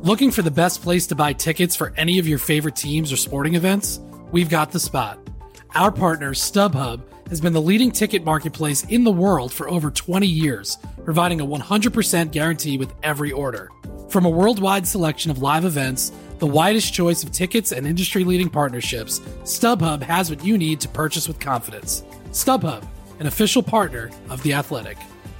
Looking for the best place to buy tickets for any of your favorite teams or sporting events? We've got the spot. Our partner, StubHub, has been the leading ticket marketplace in the world for over 20 years, providing a 100% guarantee with every order. From a worldwide selection of live events, the widest choice of tickets and industry-leading partnerships, StubHub has what you need to purchase with confidence. StubHub, an official partner of The Athletic.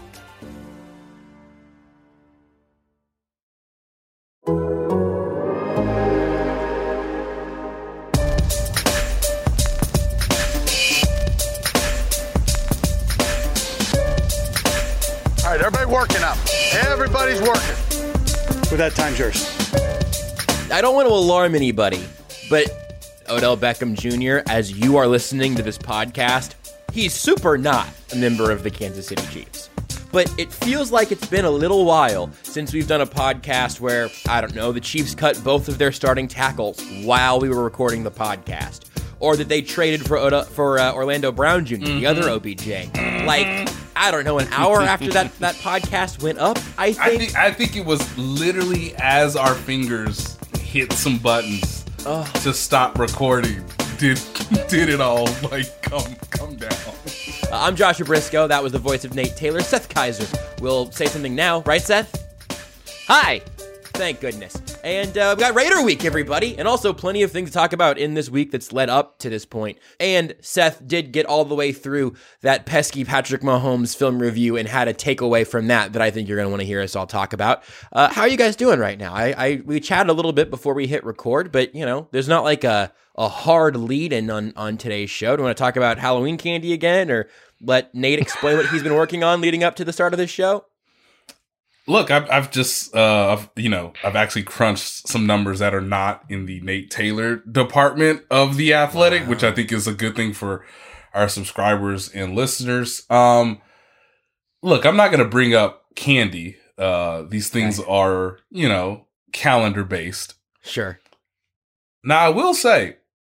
All right, everybody working up. Everybody's working. With that, time's yours. I don't want to alarm anybody, but Odell Beckham Jr., as you are listening to this podcast, he's super not a member of the Kansas City Chiefs. But it feels like it's been a little while since we've done a podcast where, I don't know, the Chiefs cut both of their starting tackles while we were recording the podcast. Or that they traded for Orlando Brown Jr., the other OBJ. Like, I don't know, an hour after that podcast went up, I think it was literally as our fingers hit some buttons to stop recording. Did it all, like, come down. I'm Joshua Briscoe. That was the voice of Nate Taylor. Seth Kaiser will say something now. Right, Seth? Hi. Thank goodness. And we've got Raider Week, everybody. And also plenty of things to talk about in this week that's led up to this point. And Seth did get all the way through that pesky Patrick Mahomes film review and had a takeaway from that I think you're going to want to hear us all talk about. How are you guys doing right now? We chatted a little bit before we hit record, but, you know, there's not like a hard lead-in on today's show. Do you want to talk about Halloween candy again, or let Nate explain what he's been working on leading up to the start of this show? Look, I've actually crunched some numbers that are not in the Nate Taylor department of The Athletic, which I think is a good thing for our subscribers and listeners. Look, I'm not going to bring up candy. These things are, calendar based. Sure. Now, I will say,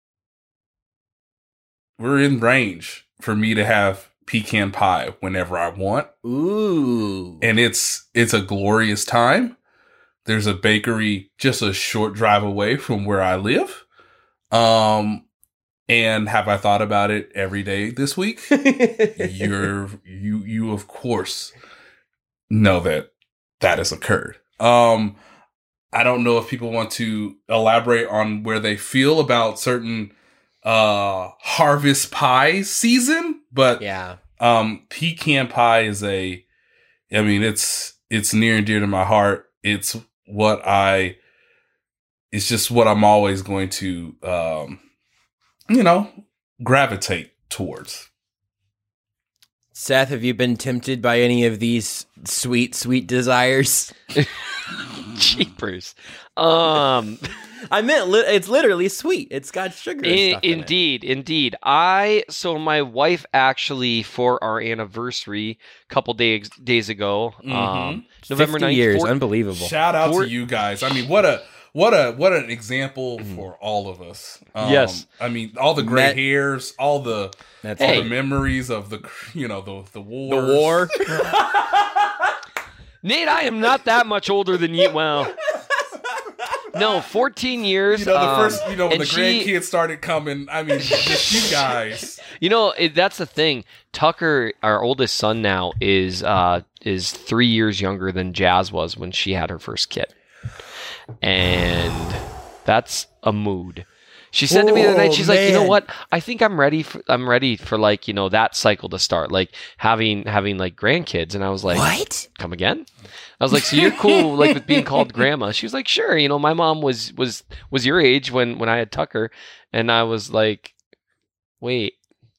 we're in range for me to have pecan pie whenever I want. Ooh. And it's a glorious time. There's a bakery just a short drive away from where I live. And have I thought about it every day this week? you of course know that has occurred. I don't know if people want to elaborate on where they feel about certain harvest pie season, but yeah, pecan pie is it's near and dear to my heart. It's just what I'm always going to gravitate towards. Seth, have you been tempted by any of these sweet desires? Jeepers. I meant it's literally sweet. It's got sugar and stuff in it. Indeed. So my wife actually, for our anniversary a couple days ago, November 9th. years, unbelievable. Shout out to you guys. I mean, what an example for all of us. Yes. I mean, all the gray hairs, all the memories of the war. The war. Nate, I am not that much older than you. Well, no, 14 years. The first, when the grandkids started coming, I mean, just you guys. That's the thing. Tucker, our oldest son now, is 3 years younger than Jazz was when she had her first kid. And that's a mood. She said to me the other night, she's like, you know what? I think I'm ready for that cycle to start, like having like grandkids. And I was like, what? Come again? I was like, so you're cool like with being called grandma? She was like, sure. My mom was your age when I had Tucker, and I was like, wait,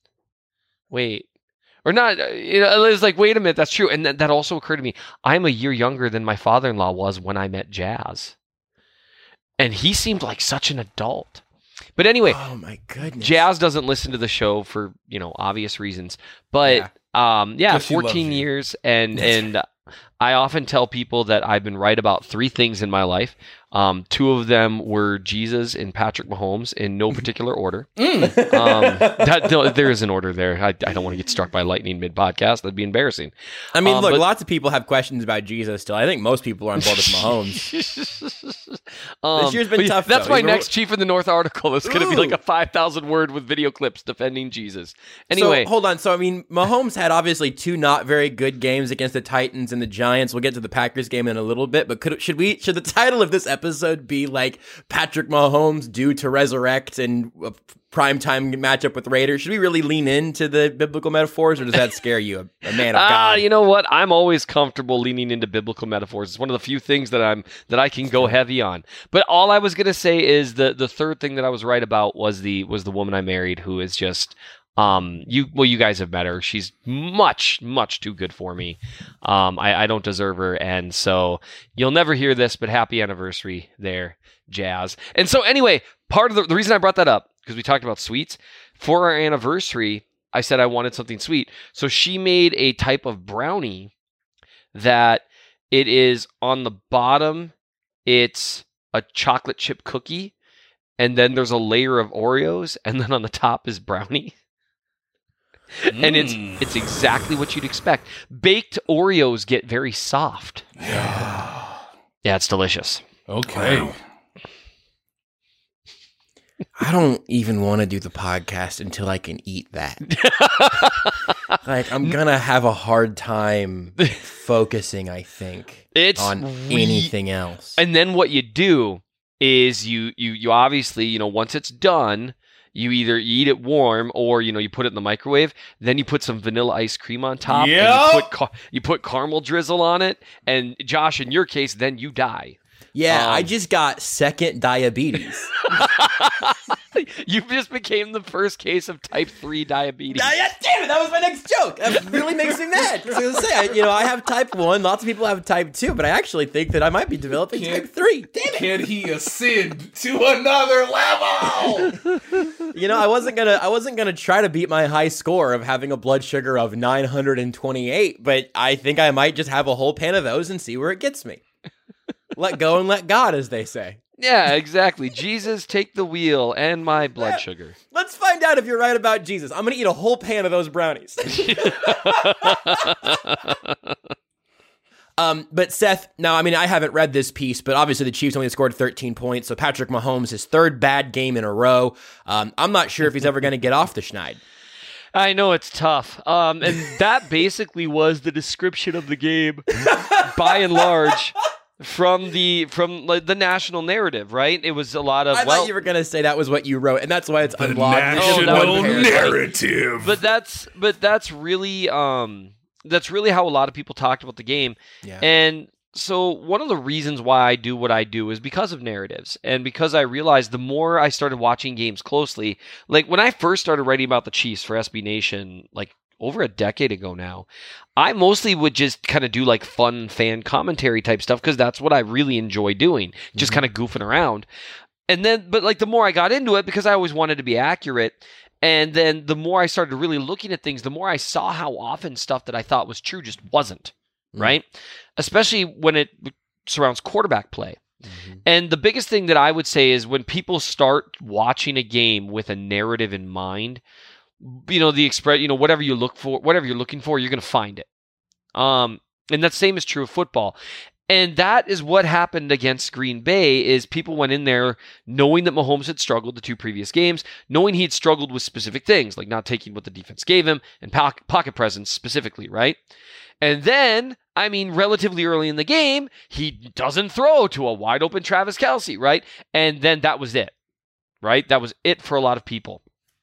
or not? It was like, wait a minute, that's true. And that also occurred to me. I'm a year younger than my father-in-law was when I met Jazz, and he seemed like such an adult. But anyway, oh my goodness, Jazz doesn't listen to the show for obvious reasons. But 14 years, and I often tell people that I've been right about 3 things in my life. 2 of them were Jesus and Patrick Mahomes in no particular order. There is an order there. I don't want to get struck by lightning mid-podcast. That'd be embarrassing. I mean, look, lots of people have questions about Jesus still. I think most people are on board with Mahomes. This year's been tough, That's though. my next Chief in the North article. It's going to be like a 5,000 word with video clips defending Jesus. Anyway. So, hold on. So, I mean, Mahomes had obviously 2 not very good games against the Titans and the Giants. We'll get to the Packers game in a little bit, but should the title of this episode be like Patrick Mahomes due to resurrect and a primetime matchup with Raiders? Should we really lean into the biblical metaphors, or does that scare you, a man of God? You know what? I'm always comfortable leaning into biblical metaphors. It's one of the few things that I can go heavy on. But all I was going to say is the third thing that I was right about was the woman I married, who is just you guys have met her. She's much, much too good for me. I don't deserve her. And so you'll never hear this, but happy anniversary there, Jazz. And so anyway, part of the reason I brought that up, because we talked about sweets, for our anniversary, I said I wanted something sweet. So she made a type of brownie that it is on the bottom, it's a chocolate chip cookie, and then there's a layer of Oreos, and then on the top is brownie. And it's exactly what you'd expect. Baked Oreos get very soft. Yeah, it's delicious. Okay. Wow. I don't even want to do the podcast until I can eat that. Like, I'm going to have a hard time focusing, I think, on anything else. And then what you do is you obviously, once it's done, you either eat it warm or, you put it in the microwave. Then you put some vanilla ice cream on top. Yep. And you put caramel drizzle on it. And Josh, in your case, then you die. Yeah, I just got second diabetes. You just became the first case of type 3 diabetes. Damn it, that was my next joke. That really makes me mad. I was going to say, I have type 1. Lots of people have type 2, but I actually think that I might be developing type 3. Damn it. Can he ascend to another level? I wasn't gonna try to beat my high score of having a blood sugar of 928, but I think I might just have a whole pan of those and see where it gets me. Let go and let God, as they say. Yeah, exactly. Jesus, take the wheel and my blood sugar. Let's find out if you're right about Jesus. I'm going to eat a whole pan of those brownies. But Seth, now, I haven't read this piece, but obviously the Chiefs only scored 13 points, so Patrick Mahomes, his 3rd bad game in a row. I'm not sure if he's ever going to get off the schneid. I know it's tough. And that basically was the description of the game, by and large. From the national narrative, right? It was a lot of. I thought you were gonna say that was what you wrote, and that's why it's unlocked. National narrative. But that's really how a lot of people talked about the game. Yeah. And so one of the reasons why I do what I do is because of narratives, and because I realized the more I started watching games closely, like when I first started writing about the Chiefs for SB Nation, like over a decade ago now, I mostly would just kind of do like fun fan commentary type stuff because that's what I really enjoy doing, just kind of goofing around. And then, but like the more I got into it, because I always wanted to be accurate, and then the more I started really looking at things, the more I saw how often stuff that I thought was true just wasn't, right? Especially when it surrounds quarterback play. And the biggest thing that I would say is when people start watching a game with a narrative in mind, the express, whatever you're looking for, you're going to find it. And that same is true of football. And that is what happened against Green Bay is people went in there knowing that Mahomes had struggled the 2 previous games, knowing he'd struggled with specific things, like not taking what the defense gave him and pocket presence specifically, right? And then, relatively early in the game, he doesn't throw to a wide open Travis Kelce, right? And then that was it, right? That was it for a lot of people.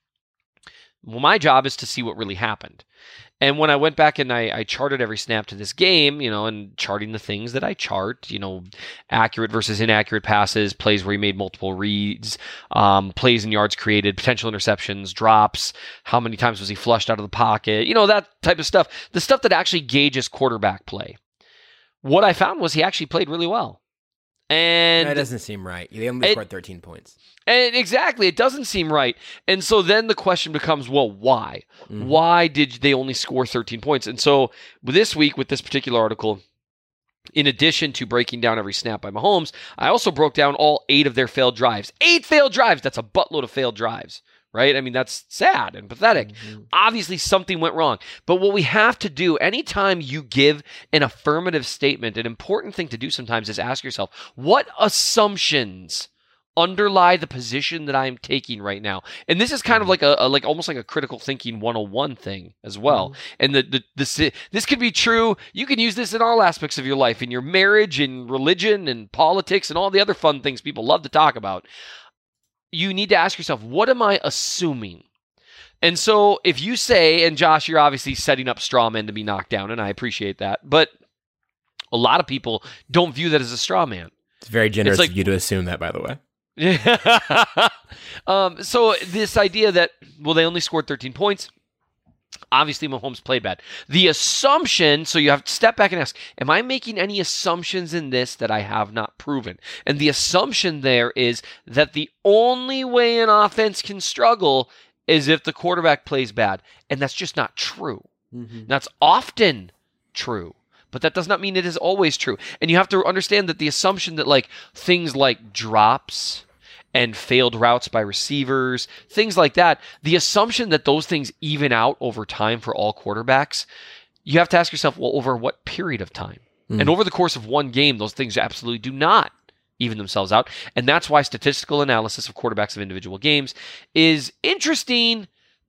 Well, my job is to see what really happened. And when I went back and I charted every snap to this game, and charting the things that I chart, accurate versus inaccurate passes, plays where he made multiple reads, plays and yards created, potential interceptions, drops, how many times was he flushed out of the pocket, that type of stuff. The stuff that actually gauges quarterback play. What I found was he actually played really well. And that doesn't seem right. They only scored 13 points. And exactly, it doesn't seem right. And so then the question becomes, well, why? Why did they only score 13 points? And so this week with this particular article, in addition to breaking down every snap by Mahomes, I also broke down all 8 of their failed drives. 8 failed drives! That's a buttload of failed drives, right? I mean, that's sad and pathetic. Mm-hmm. Obviously, something went wrong. But what we have to do, anytime you give an affirmative statement, an important thing to do sometimes is ask yourself, what assumptions underlie the position that I'm taking right now? And this is kind of like almost like a critical thinking 101 thing as well. And this could be true. You can use this in all aspects of your life, in your marriage, in religion, and politics, and all the other fun things people love to talk about. You need to ask yourself, what am I assuming? And so if you say, and Josh, you're obviously setting up straw men to be knocked down, and I appreciate that, but a lot of people don't view that as a straw man. It's very generous of you to assume that, by the way. So this idea that, well, they only scored 13 points. Obviously, Mahomes played bad. The assumption, so you have to step back and ask, am I making any assumptions in this that I have not proven? And the assumption there is that the only way an offense can struggle is if the quarterback plays bad. And that's just not true. Mm-hmm. That's often true. But that does not mean it is always true. And you have to understand that the assumption that like things like drops and failed routes by receivers, things like that, the assumption that those things even out over time for all quarterbacks, you have to ask yourself, well, over what period of time? And over the course of one game, those things absolutely do not even themselves out. And that's why statistical analysis of quarterbacks of individual games is interesting,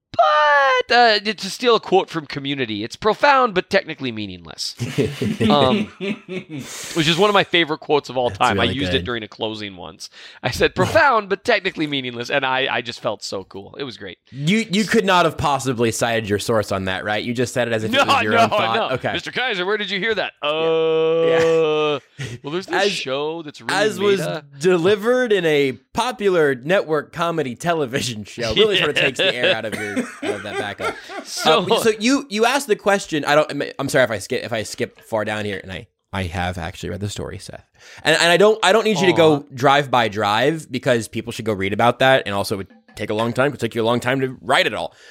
but to steal a quote from Community, it's profound but technically meaningless. Which is one of my favorite quotes of all time. Really I used it during a closing once. I said profound but technically meaningless, and I just felt so cool. It was great. You could not have possibly cited your source on that, right? You just said it as if it was your own thought. No. Okay. Mr. Kaiser, where did you hear that? Well, there's this show that's really as was delivered in a popular network comedy television show. Really sort of takes the air out of that backup. So you asked the question. I'm sorry if I skip far down here, and I have actually read the story, Seth. And I don't need you to go drive by drive, because people should go read about that, and also it would take a long time. It would take you a long time to write it all.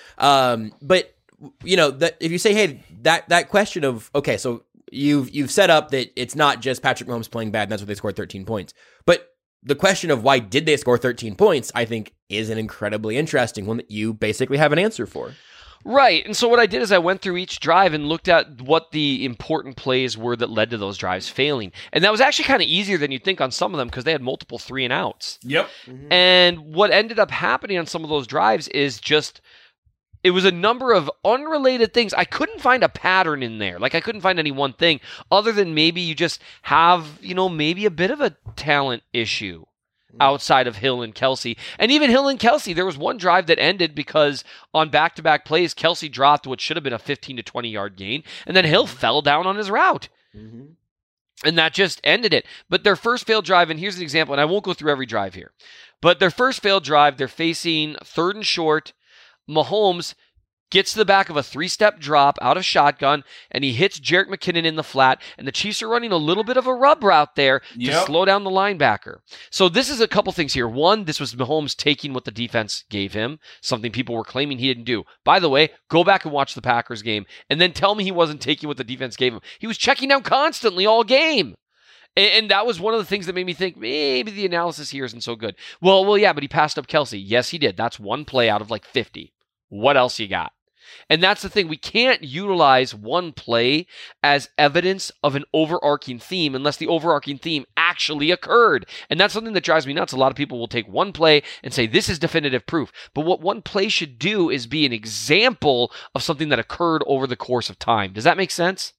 But you know that if you say, hey, that question of, okay, so you've set up that it's not just Patrick Mahomes playing bad, and that's why they scored 13 points, but the question of why did they score 13 points, I think, is an incredibly interesting one that you basically have an answer for. Right. And so what I did is I went through each drive and looked at what the important plays were that led to those drives failing. And that was actually kind of easier than you'd think on some of them, because they had multiple 3 and outs. Yep. Mm-hmm. And what ended up happening on some of those drives is just, it was a number of unrelated things. I couldn't find a pattern in there. Like, I couldn't find any one thing other than maybe you just have, maybe a bit of a talent issue outside of Hill and Kelce. And even Hill and Kelce, there was one drive that ended because on back-to-back plays, Kelce dropped what should have been a 15 to 20-yard gain, and then Hill fell down on his route. Mm-hmm. And that just ended it. But their first failed drive, and here's an example, and I won't go through every drive here, but their first failed drive, they're facing 3rd and short. Mahomes gets to the back of a 3-step drop out of shotgun, and he hits Jerick McKinnon in the flat, and the Chiefs are running a little bit of a rub route there to slow down the linebacker. So this is a couple things here. One, this was Mahomes taking what the defense gave him, something people were claiming he didn't do. By the way, go back and watch the Packers game, and then tell me he wasn't taking what the defense gave him. He was checking down constantly all game. And that was one of the things that made me think maybe the analysis here isn't so good. Well, yeah, but he passed up Kelce. Yes, he did. That's one play out of like 50. What else you got? And that's the thing. We can't utilize one play as evidence of an overarching theme unless the overarching theme actually occurred. And that's something that drives me nuts. A lot of people will take one play and say, this is definitive proof. But what one play should do is be an example of something that occurred over the course of time. Does that make sense?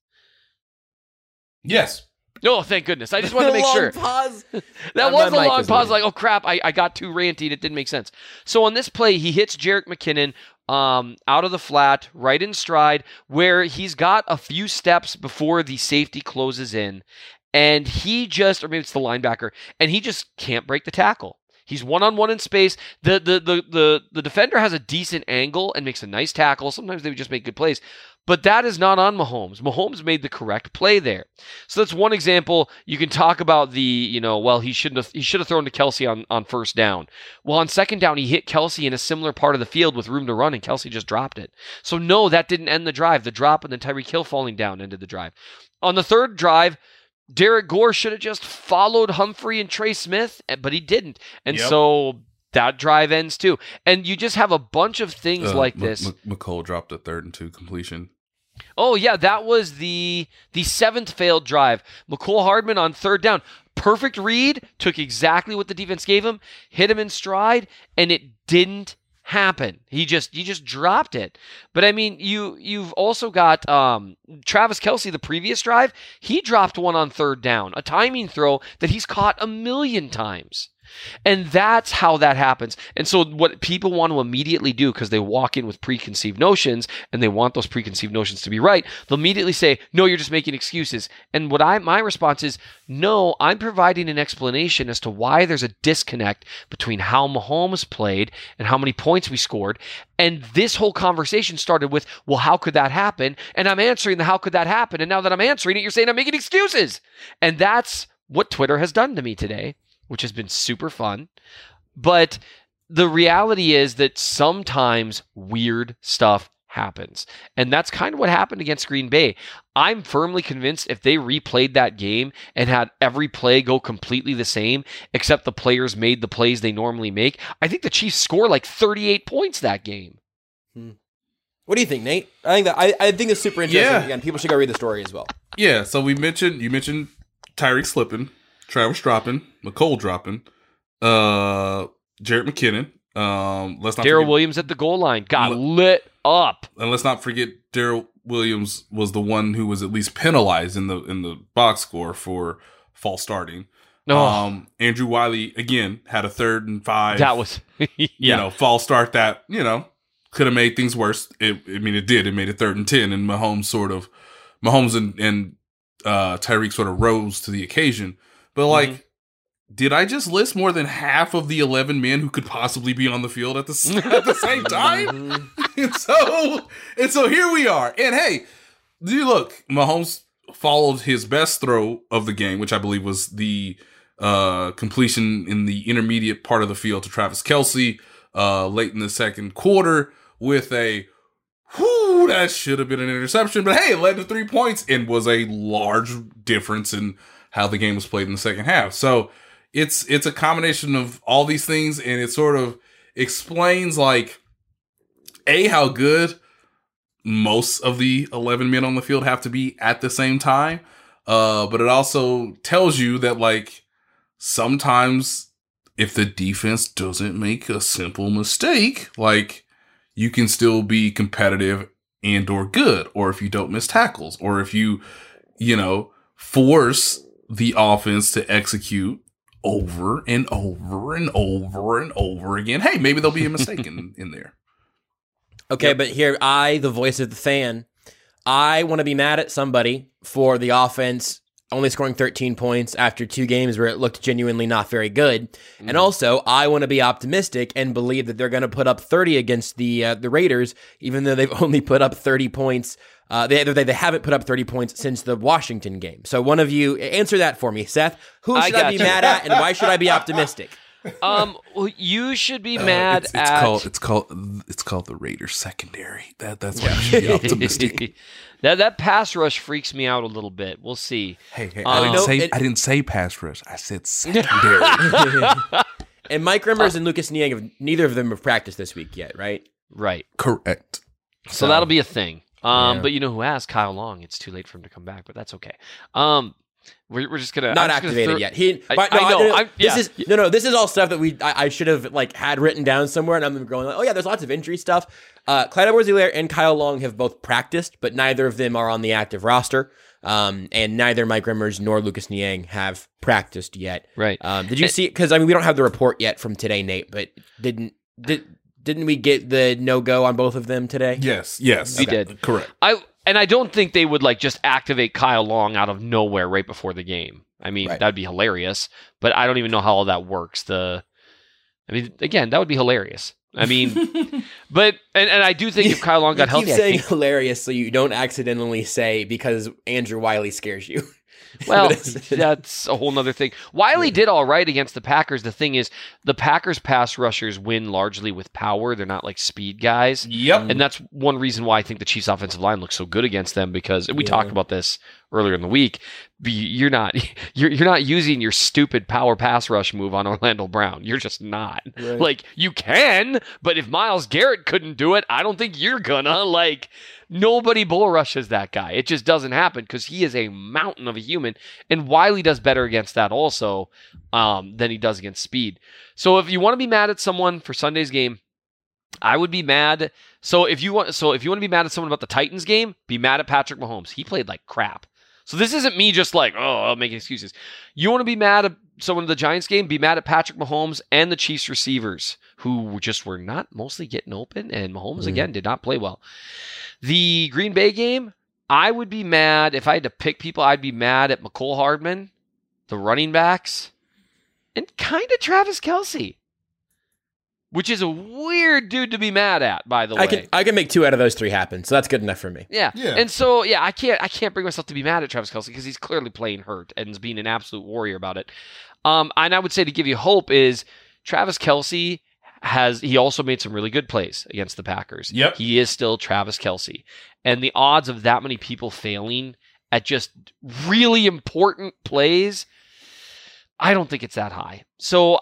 Yes. Oh, thank goodness. I just wanted to make sure. Pause. That was a long pause. Like, oh, crap, I got too ranty and it didn't make sense. So on this play, he hits Jerick McKinnon out of the flat, right in stride, where he's got a few steps before the safety closes in. And he just, or maybe it's the linebacker, and he just can't break the tackle. He's one-on-one in space. The defender has a decent angle and makes a nice tackle. Sometimes they would just make good plays. But that is not on Mahomes. Mahomes made the correct play there. So that's one example. You can talk about the, he should have thrown to Kelce on first down. Well, on second down, he hit Kelce in a similar part of the field with room to run, and Kelce just dropped it. So no, that didn't end the drive. The drop and then Tyreek Hill falling down ended the drive. On the third drive, Derek Gore should have just followed Humphrey and Trey Smith, but he didn't. And so that drive ends too. And you just have a bunch of things like this. McCole dropped a 3rd and 2 completion. Oh, yeah, that was the 7th failed drive. McCole Hardman on 3rd down. Perfect read, took exactly what the defense gave him, hit him in stride, and it didn't happen. He just dropped it. But I mean, you've also got Travis Kelce, the previous drive, he dropped one on 3rd down, a timing throw that he's caught a million times. And that's how that happens. And so what people want to immediately do, because they walk in with preconceived notions and they want those preconceived notions to be right, they'll immediately say, no, you're just making excuses. And my response is, no, I'm providing an explanation as to why there's a disconnect between how Mahomes played and how many points we scored. And this whole conversation started with, well, how could that happen? And I'm answering the how could that happen? And now that I'm answering it, you're saying I'm making excuses. And that's what Twitter has done to me today, which has been super fun. But the reality is that sometimes weird stuff happens. And that's kind of what happened against Green Bay. I'm firmly convinced if they replayed that game and had every play go completely the same, except the players made the plays they normally make, I think the Chiefs score like 38 points that game. What do you think, Nate? I think it's super interesting. Yeah. Again, people should go read the story as well. Yeah, so you mentioned Tyreek slipping, Travis dropping, McCole dropping, Jarrett McKinnon. Let's not Darrell Williams at the goal line got lit up. And let's not forget Darrell Williams was the one who was at least penalized in the box score for false starting. Oh. Andrew Wiley again had a 3rd and 5. That was false start that could have made things worse. It did. It made it 3rd and 10, and Mahomes and Tyreek sort of rose to the occasion. But did I just list more than half of the 11 men who could possibly be on the field at the same time? and so here we are. And hey, look, Mahomes followed his best throw of the game, which I believe was the completion in the intermediate part of the field to Travis Kelce late in the second quarter with a that should have been an interception. But hey, it led to 3 points and was a large difference in how the game was played in the second half. So it's a combination of all these things, and it sort of explains how good most of the 11 men on the field have to be at the same time. But it also tells you that sometimes if the defense doesn't make a simple mistake, you can still be competitive and or good, or if you don't miss tackles, or if you force the offense to execute over and over and over and over again. Hey, maybe there'll be a mistake in there. Okay, but here, the voice of the fan, I want to be mad at somebody for the offense only scoring 13 points after 2 games where it looked genuinely not very good. Mm-hmm. And also, I want to be optimistic and believe that they're going to put up 30 against the Raiders, even though they've only put up 30 points. They haven't put up 30 points since the Washington game. So one of you, answer that for me, Seth. Who should I be mad at, and why should I be optimistic? You should be mad at. It's called the Raiders secondary. That's why you should be optimistic. That pass rush freaks me out a little bit. We'll see. Hey, I didn't say pass rush. I said secondary. And Mike Remmers and Lucas Niang, neither of them have practiced this week yet, right? Right. Correct. So that'll be a thing. But you know who has? Kyle Long. It's too late for him to come back, but that's okay. We're just gonna not activated yet. This is all stuff that I should have had written down somewhere, and I'm going oh yeah, there's lots of injury stuff. Clyde Edwards-Helaire and Kyle Long have both practiced, but neither of them are on the active roster. And neither Mike Remmers nor Lucas Niang have practiced yet. Right. Did you see? Because we don't have the report yet from today, Nate. But didn't we get the no-go on both of them today? Yes, we did. Correct. I don't think they would just activate Kyle Long out of nowhere right before the game. I mean, That'd be hilarious, but I don't even know how all that works. Again, that would be hilarious. I mean, but I do think if Kyle Long got healthy, keep saying hilarious so you don't accidentally say because Andrew Wiley scares you. Well, that's a whole nother thing. Wiley did all right against the Packers. The thing is, the Packers pass rushers win largely with power. They're not like speed guys. Yep. And that's one reason why I think the Chiefs offensive line looks so good against them, because we talked about this earlier in the week. You're not using your stupid power pass rush move on Orlando Brown. You're just not. Right. Like, you can, but if Myles Garrett couldn't do it, I don't think you're gonna. Like, nobody bull rushes that guy. It just doesn't happen because he is a mountain of a human. And Wiley does better against that also than he does against speed. So if you want to be mad at someone for Sunday's game, I would be mad. So if you want to be mad at someone about the Titans game, be mad at Patrick Mahomes. He played like crap. So this isn't me just like, I'm making excuses. You want to be mad at someone in the Giants game, be mad at Patrick Mahomes and the Chiefs receivers, who just were not mostly getting open, and Mahomes, again, did not play well. The Green Bay game, I would be mad. If I had to pick people, I'd be mad at Mecole Hardman, the running backs, and kind of Travis Kelce. Which is a weird dude to be mad at, by the way. I can make 2 out of those 3 happen, so that's good enough for me. Yeah. And so, I can't bring myself to be mad at Travis Kelce because he's clearly playing hurt and is being an absolute warrior about it. And I would say, to give you hope, is Travis Kelce he also made some really good plays against the Packers. Yep. He is still Travis Kelce. And the odds of that many people failing at just really important plays, I don't think it's that high. So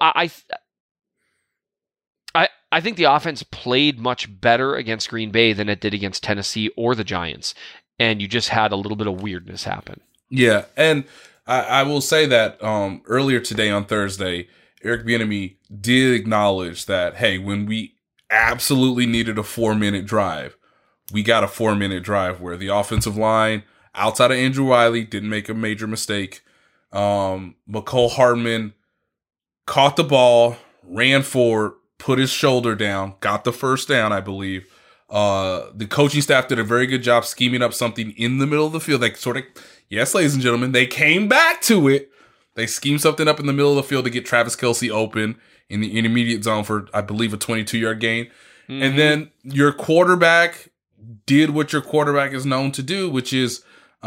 I think the offense played much better against Green Bay than it did against Tennessee or the Giants, and you just had a little bit of weirdness happen. Yeah, and I will say that earlier today on Thursday, Eric Bieniemy did acknowledge that, hey, when we absolutely needed a 4-minute drive, we got a 4-minute drive where the offensive line, outside of Andrew Wiley, didn't make a major mistake. Mecole Hardman caught the ball, ran forward, put his shoulder down, got the first down, I believe. The coaching staff did a very good job scheming up something in the middle of the field. They sort of, yes, ladies and gentlemen, they came back to it. They schemed something up in the middle of the field to get Travis Kelce open in the intermediate zone for, I believe, a 22-yard gain. Mm-hmm. And then your quarterback did what your quarterback is known to do, which is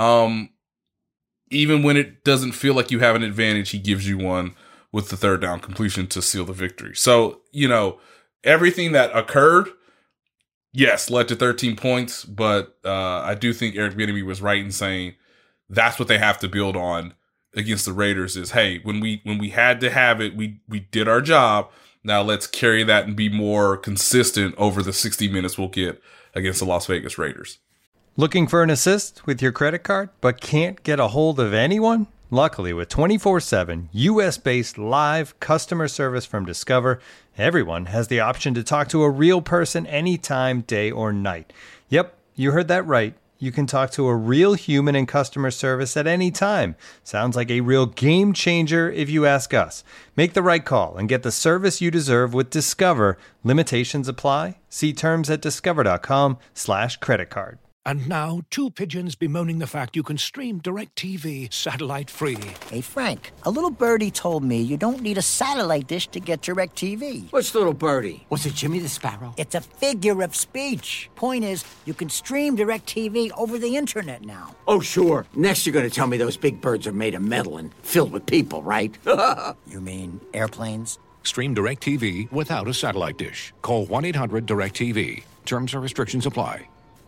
even when it doesn't feel like you have an advantage, he gives you one with the 3rd down completion to seal the victory. So, everything that occurred, yes, led to 13 points, but I do think Eric Bieniemy was right in saying that's what they have to build on against the Raiders is, hey, when we had to have it, we did our job. Now let's carry that and be more consistent over the 60 minutes we'll get against the Las Vegas Raiders. Looking for an assist with your credit card, but can't get a hold of anyone? Luckily, with 24/7 U.S.-based live customer service from Discover, everyone has the option to talk to a real person anytime, day or night. Yep, you heard that right. You can talk to a real human in customer service at any time. Sounds like a real game changer if you ask us. Make the right call and get the service you deserve with Discover. Limitations apply. See terms at discover.com/creditcard. And now, 2 pigeons bemoaning the fact you can stream DirecTV satellite-free. Hey, Frank, a little birdie told me you don't need a satellite dish to get DirecTV. What's little birdie? Was it Jimmy the Sparrow? It's a figure of speech. Point is, you can stream DirecTV over the internet now. Oh, sure. Next you're going to tell me those big birds are made of metal and filled with people, right? You mean airplanes? Stream DirecTV without a satellite dish. Call 1-800-DirecTV. Terms and restrictions apply.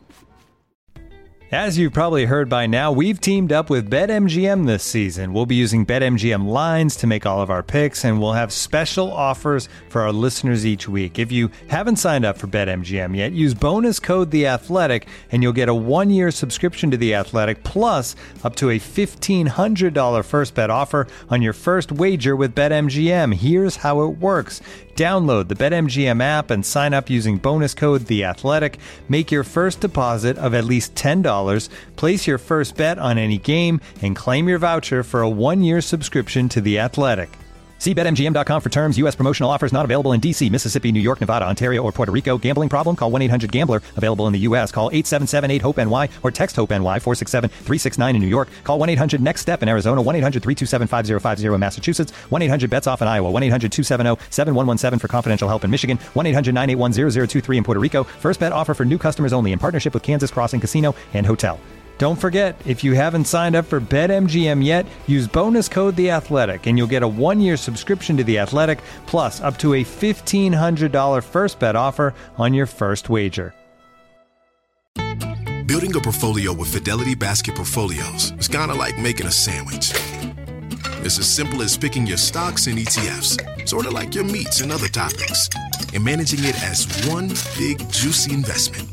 As you've probably heard by now, we've teamed up with BetMGM this season. We'll be using BetMGM lines to make all of our picks, and we'll have special offers for our listeners each week. If you haven't signed up for BetMGM yet, use bonus code The Athletic, and you'll get a 1-year subscription to The Athletic, plus up to a $1,500 first bet offer on your first wager with BetMGM. Here's how it works. Download the BetMGM app and sign up using bonus code The Athletic. Make your first deposit of at least $10. Place your first bet on any game and claim your voucher for a 1-year subscription to The Athletic. See BetMGM.com for terms. U.S. promotional offers not available in D.C., Mississippi, New York, Nevada, Ontario, or Puerto Rico. Gambling problem? Call 1-800-GAMBLER. Available in the U.S. Call 877-8-HOPE-NY or text HOPE-NY 467-369 in New York. Call 1-800-NEXT-STEP in Arizona. 1-800-327-5050 in Massachusetts. 1-800-BETS-OFF in Iowa. 1-800-270-7117 for confidential help in Michigan. 1-800-981-0023 in Puerto Rico. First bet offer for new customers only in partnership with Kansas Crossing Casino and Hotel. Don't forget, if you haven't signed up for BetMGM yet, use bonus code The Athletic, and you'll get a 1-year subscription to The Athletic, plus up to a $1,500 first bet offer on your first wager. Building a portfolio with Fidelity Basket Portfolios is kind of like making a sandwich. It's as simple as picking your stocks and ETFs, sort of like your meats and other toppings, and managing it as one big, juicy investment.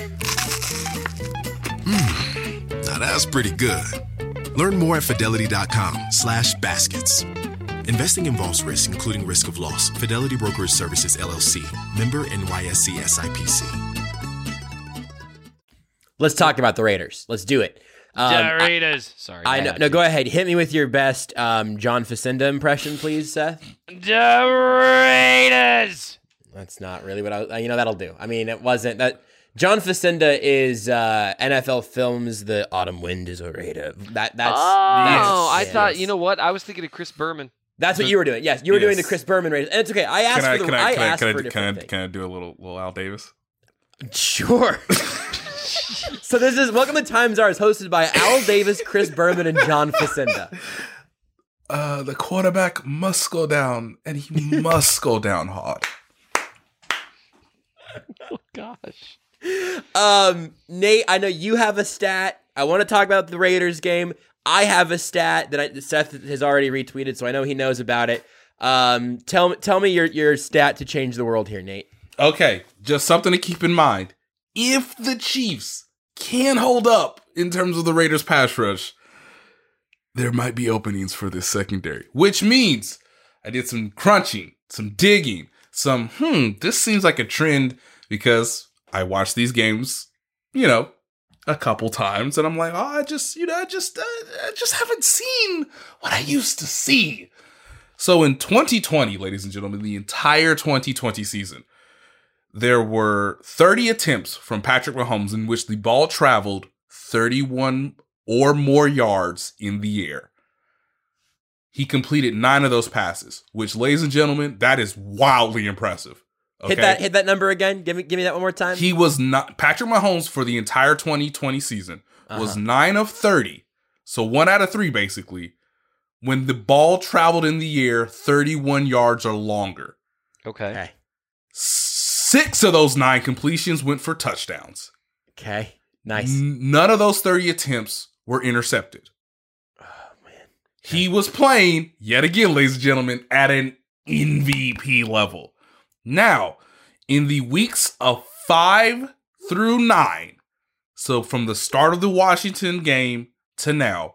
Now that's pretty good. Learn more at Fidelity.com/baskets. Investing involves risk, including risk of loss. Fidelity Brokerage Services, LLC. Member NYSE SIPC. Let's talk about the Raiders. Let's do it. Raiders. Sorry. I know. No, go ahead. Hit me with your best John Facenda impression, please, Seth. The Raiders. That's not really what that'll do. I mean, it wasn't that. John Facenda is NFL Films. The Autumn Wind is a Raider. I thought. You know what? I was thinking of Chris Berman. That's what you were doing. Yes, you were doing the Chris Berman Raiders, and it's okay. I asked for a different thing. Can I do a little Al Davis? Sure. So this is Welcome to Time Czars, hosted by Al Davis, Chris Berman, and John Facenda. The quarterback must go down, and he must go down hard. Oh gosh. Nate, I know you have a stat. I want to talk about the Raiders game. I have a stat that Seth has already retweeted, so I know he knows about it. Tell me your stat to change the world here, Nate. Okay, just something to keep in mind. If the Chiefs can hold up in terms of the Raiders pass rush, there might be openings for this secondary, which means I did some crunching, some digging, this seems like a trend because I watched these games, a couple times, and I'm like, I just haven't seen what I used to see. So in 2020, ladies and gentlemen, the entire 2020 season, there were 30 attempts from Patrick Mahomes in which the ball traveled 31 or more yards in the air. He completed 9 of those passes, which, ladies and gentlemen, that is wildly impressive. Okay? Hit that number again. Give me that one more time. He was not Patrick Mahomes for the entire 2020 season was 9 of 30. So 1 out of 3 basically. When the ball traveled in the air 31 yards or longer. Okay. 6 of those 9 completions went for touchdowns. Okay. Nice. None of those 30 attempts were intercepted. Oh man. He was playing, yet again, ladies and gentlemen, at an MVP level. Now, in the weeks of 5 through 9, so from the start of the Washington game to now,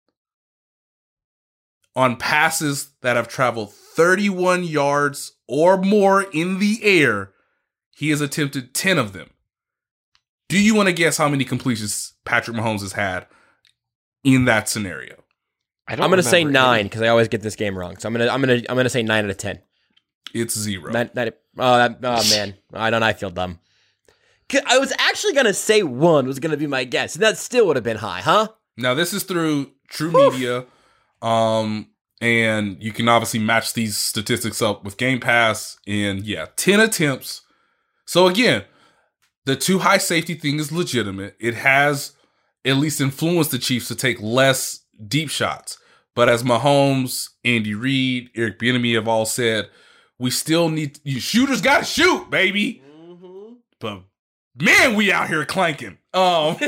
on passes that have traveled 31 yards or more in the air, he has attempted 10 of them. Do you want to guess how many completions Patrick Mahomes has had in that scenario? I'm going to say 9 because I always get this game wrong. So I'm going to say 9 out of 10. It's 0. Man, I feel dumb. I was actually going to say 1 was going to be my guess, and that still would have been high, huh? Now this is through True Media, and you can obviously match these statistics up with Game Pass. And 10 attempts. So again, the too high safety thing is legitimate. It has at least influenced the Chiefs to take less deep shots. But as Mahomes, Andy Reid, Eric Bieniemy have all said, we still need shooters got to shoot, baby. Mm-hmm. But man, we out here clanking. I'm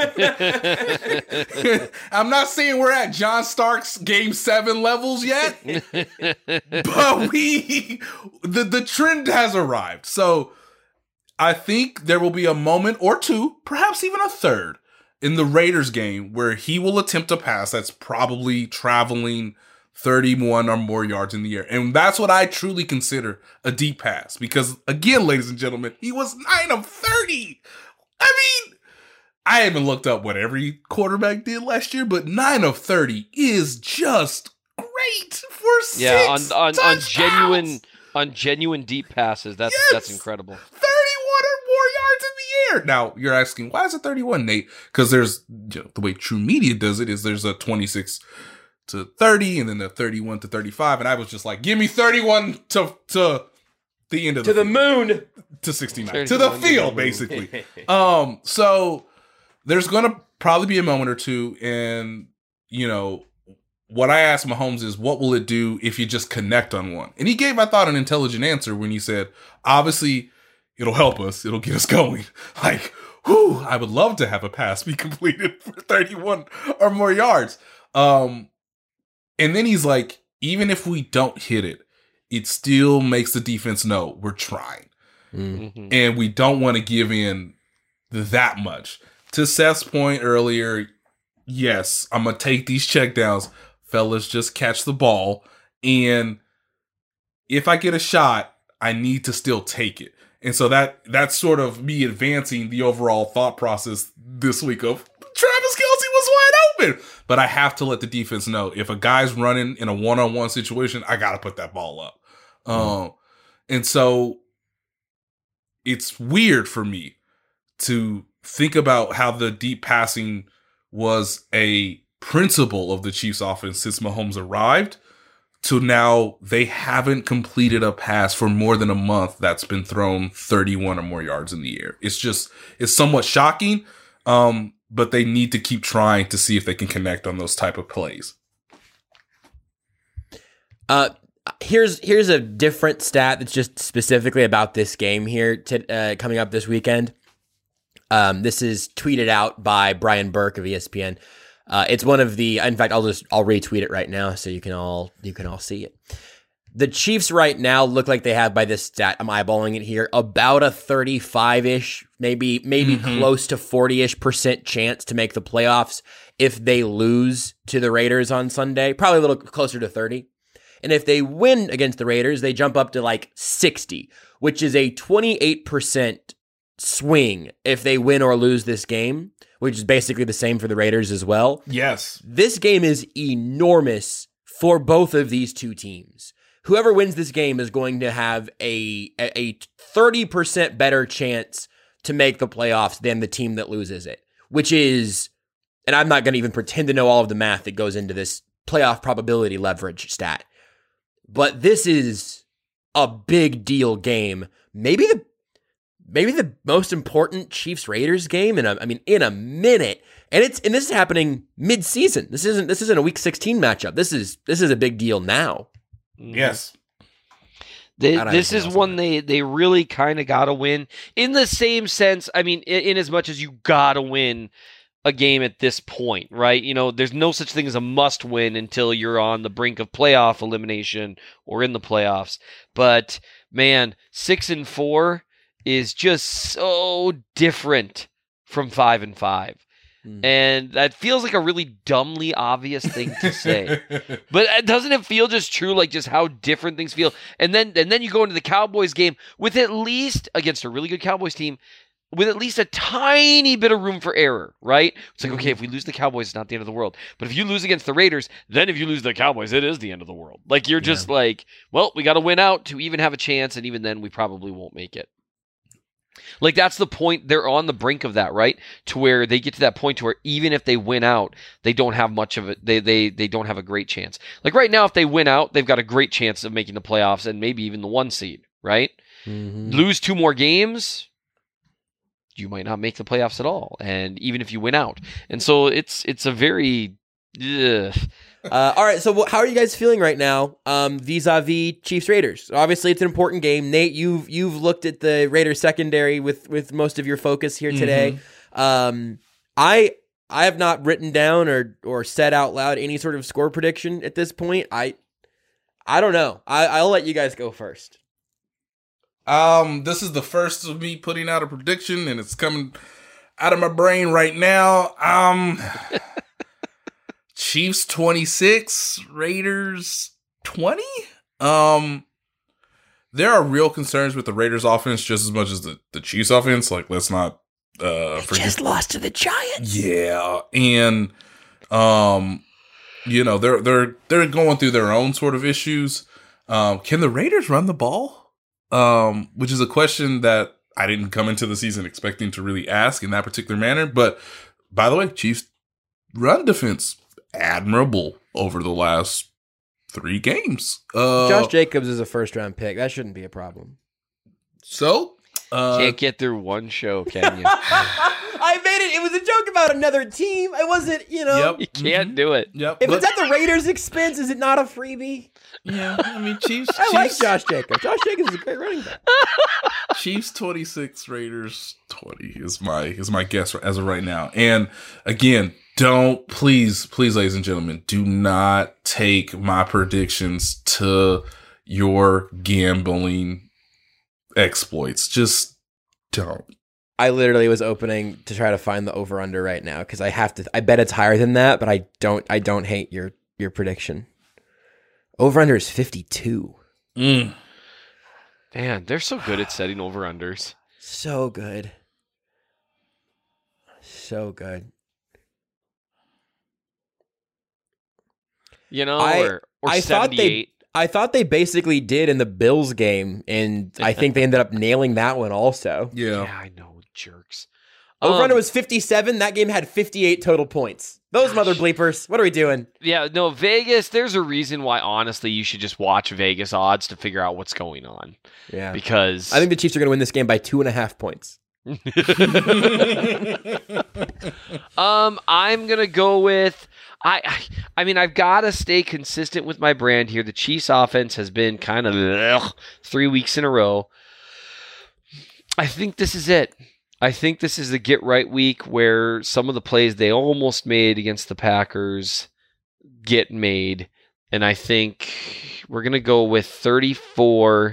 not saying we're at John Stark's Game 7 levels yet, but the trend has arrived. So I think there will be a moment or two, perhaps even a third, in the Raiders game where he will attempt a pass that's probably traveling 31 or more yards in the air. And that's what I truly consider a deep pass. Because, again, ladies and gentlemen, he was 9 of 30. I mean, I haven't looked up what every quarterback did last year, but 9 of 30 is just great for 6 on genuine deep passes. That's incredible. 31 or more yards in the air. Now, you're asking, why is it 31, Nate? Because there's, the way True Media does it is there's a 26 to 30 and then a 31 to 35. And I was just like, give me 31 to the end of the field. Moon. To 69. To the field, basically. So there's going to probably be a moment or two. And, you know, what I asked Mahomes is, what will it do if you just connect on one? And he gave, I thought, an intelligent answer when he said, obviously, it'll help us. It'll get us going. Like, whew, I would love to have a pass be completed for 31 or more yards. And then he's like, even if we don't hit it, it still makes the defense know we're trying. Mm-hmm. And we don't want to give in that much. To Seth's point earlier, yes, I'm going to take these checkdowns. Fellas, just catch the ball. And if I get a shot, I need to still take it. And so that's sort of me advancing the overall thought process this week of Travis Kelce was wide open. But I have to let the defense know if a guy's running in a one-on-one situation, I got to put that ball up. And so it's weird for me to think about how the deep passing was a principle of the Chiefs offense since Mahomes arrived, to now they haven't completed a pass for more than a month that's been thrown 31 or more yards in the air. It's somewhat shocking, but they need to keep trying to see if they can connect on those type of plays. Here's a different stat that's just specifically about this game here coming up this weekend. This is tweeted out by Brian Burke of ESPN. It's one of the, in fact, I'll retweet it right now so you can all see it. The Chiefs right now look like they have, by this stat, I'm eyeballing it here, about a 35-ish, maybe close to 40-ish% chance to make the playoffs if they lose to the Raiders on Sunday, probably a little closer to 30. And if they win against the Raiders, they jump up to like 60, which is a 28% swing if they win or lose this game, which is basically the same for the Raiders as well. Yes. This game is enormous for both of these two teams. Whoever wins this game is going to have a 30% better chance to make the playoffs than the team that loses it, which is, and I'm not going to even pretend to know all of the math that goes into this playoff probability leverage stat, but this is a big deal game. Maybe the most important Chiefs-Raiders game in a minute. And this is happening mid-season. This isn't a week 16 matchup. This is a big deal now. Yes. This is one they really kind of got to win in the same sense. I mean, in as much as you got to win a game at this point, right? You know, there's no such thing as a must win until you're on the brink of playoff elimination or in the playoffs. But man, 6-4 is just so different from 5-5. And that feels like a really dumbly obvious thing to say. But doesn't it feel just true, like just how different things feel? And then you go into the Cowboys game with at least, against a really good Cowboys team, with at least a tiny bit of room for error, right? It's like, okay, if we lose the Cowboys, it's not the end of the world. But if you lose against the Raiders, then if you lose the Cowboys, it is the end of the world. Like, you're just like, well, we got to win out to even have a chance, and even then we probably won't make it. Like, that's the point. They're on the brink of that, right? To where they get to that point to where even if they win out, they don't have much of it. They don't have a great chance. Like right now, if they win out, they've got a great chance of making the playoffs and maybe even the 1 seed, right? Mm-hmm. Lose 2 more games, you might not make the playoffs at all. And even if you win out. And so it's a very... All right, so how are you guys feeling right now vis-a-vis Chiefs-Raiders? Obviously, it's an important game. Nate, you've looked at the Raiders secondary with most of your focus here today. I have not written down or said out loud any sort of score prediction at this point. I don't know. I'll let you guys go first. This is the first of me putting out a prediction, and it's coming out of my brain right now. Chiefs 26, Raiders 20. There are real concerns with the Raiders offense just as much as the Chiefs offense. Like, let's not forget. Just lost to the Giants. Yeah, and you know, they're going through their own sort of issues. Can the Raiders run the ball? Which is a question that I didn't come into the season expecting to really ask in that particular manner. But by the way, Chiefs run defense admirable over the last 3 games. Josh Jacobs is a first-round pick. That shouldn't be a problem. So? Can't get through one show, can you? I made it. It was a joke about another team. I wasn't, You can't do it. Yep. If it's at the Raiders' expense, is it not a freebie? Yeah, I mean, Chiefs. I like Josh Jacobs. Josh Jacobs is a great running back. Chiefs 26, Raiders 20 is my guess as of right now. And again, please, ladies and gentlemen, do not take my predictions to your gambling exploits. Just don't. I literally was opening to try to find the over/under right now because I bet it's higher than that, but I don't hate your prediction. Over/under is 52. Man, they're so good at setting over/unders. So good. So good. Or 78. I thought they basically did in the Bills game, and I think they ended up nailing that one also. Yeah, I know, jerks. Over/under was 57. That game had 58 total points. Those mother bleepers. What are we doing? Yeah, no, Vegas, there's a reason why, honestly, you should just watch Vegas odds to figure out what's going on. Yeah. Because I think the Chiefs are going to win this game by 2.5 points. I'm going to go with... I mean, I've got to stay consistent with my brand here. The Chiefs offense has been kind of 3 weeks in a row. I think this is it. I think this is the get right week where some of the plays they almost made against the Packers get made. And I think we're going to go with 34-24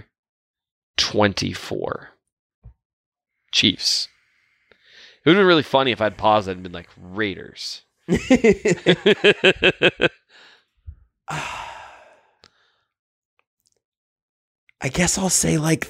Chiefs. It would have been really funny if I'd paused and been like, Raiders. I guess I'll say like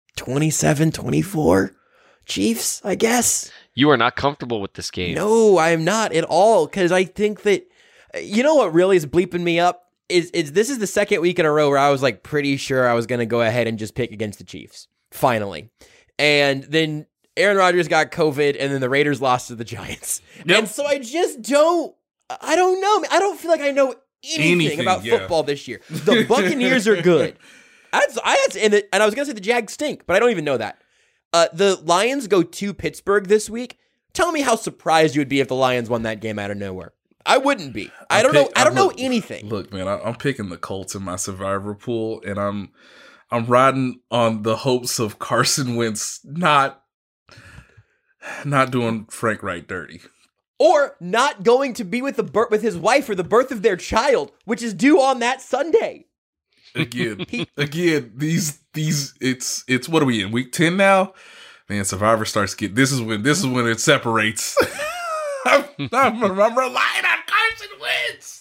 27-24 Chiefs, I guess. You are not comfortable with this game. No, I am not at all, because I think that, you know what really is bleeping me up? Is this is the second week in a row where I was like pretty sure I was going to go ahead and just pick against the Chiefs, finally. And then Aaron Rodgers got COVID, and then the Raiders lost to the Giants. Yep. And so I just don't know. I don't feel like I know anything about football this year. The Buccaneers are good. And I was going to say the Jags stink, but I don't even know that. The Lions go to Pittsburgh this week. Tell me how surprised you would be if the Lions won that game out of nowhere. I wouldn't be. I don't know anything. Look, man, I'm picking the Colts in my survivor pool, and I'm riding on the hopes of Carson Wentz not doing Frank Wright dirty. Or not going to be with his wife for the birth of their child, which is due on that Sunday. Again, these it's what are we in, week 10 now? Man, Survivor starts getting this is when it separates. I'm relying on Carson Wentz.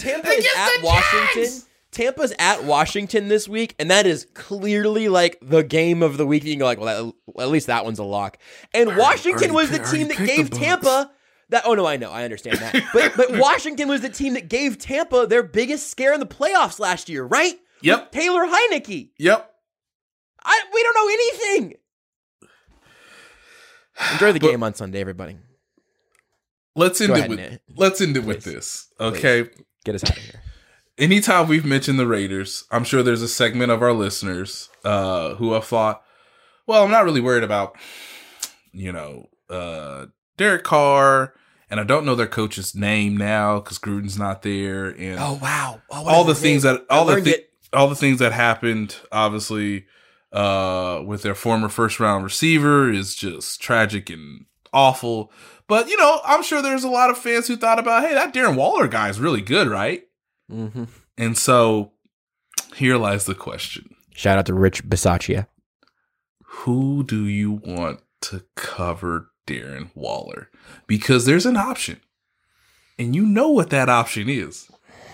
Tampa's at Washington this week, and that is clearly like the game of the week. You can go like, well, at least that one's a lock. And Washington was the team that gave Tampa that. Oh no, I know, I understand that. But Washington was the team that gave Tampa their biggest scare in the playoffs last year, right? Yep. With Taylor Heineke. Yep. We don't know anything. Enjoy the game on Sunday, everybody. Let's end it with this. Okay. Please. Get us out of here. Anytime we've mentioned the Raiders, I'm sure there's a segment of our listeners who have thought, well, I'm not really worried about, Derek Carr, and I don't know their coach's name now because Gruden's not there. And all the things that happened, obviously, with their former first round receiver is just tragic and awful. But, I'm sure there's a lot of fans who thought about, hey, that Darren Waller guy is really good, right? Mm-hmm. And so here lies the question. Shout out to Rich Bisaccia. Who do you want to cover Darren Waller? Because there's an option. And you know what that option is.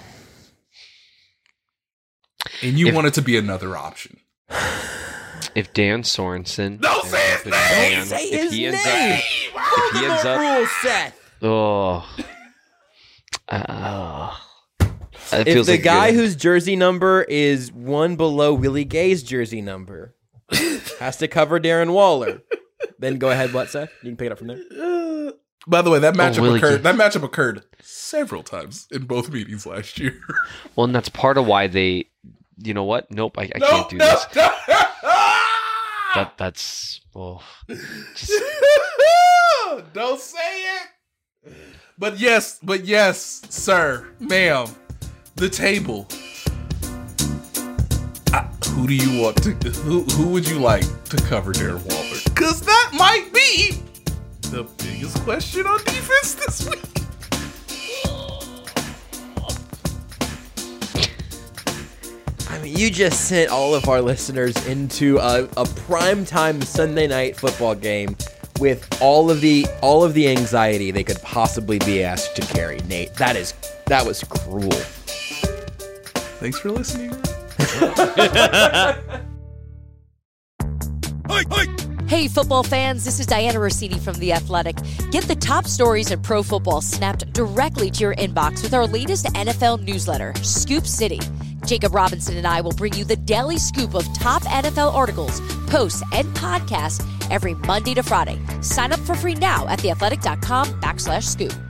And you want it to be another option. If Dan Sorensen, don't say his name. Don't say his name. If he ends up, rule, Seth. If the guy whose jersey number is one below Willie Gay's jersey number has to cover Darren Waller, then go ahead. What, Seth? You can pick it up from there. By the way, that matchup occurred several times in both meetings last year. Well, and that's part of why they. You know what? Nope, I can't do this. That's well. Don't say it. But yes, sir, ma'am. The table. Who do you want to? Who would you like to cover Darren Waller? Because that might be the biggest question on defense this week. I mean, you just sent all of our listeners into a primetime Sunday night football game with all of the anxiety they could possibly be asked to carry. Nate, that was cruel. Thanks for listening. Hey, football fans, this is Diana Rossini from The Athletic. Get the top stories in pro football snapped directly to your inbox with our latest NFL newsletter, Scoop City. Jacob Robinson and I will bring you the daily scoop of top NFL articles, posts, and podcasts every Monday to Friday. Sign up for free now at theathletic.com/scoop.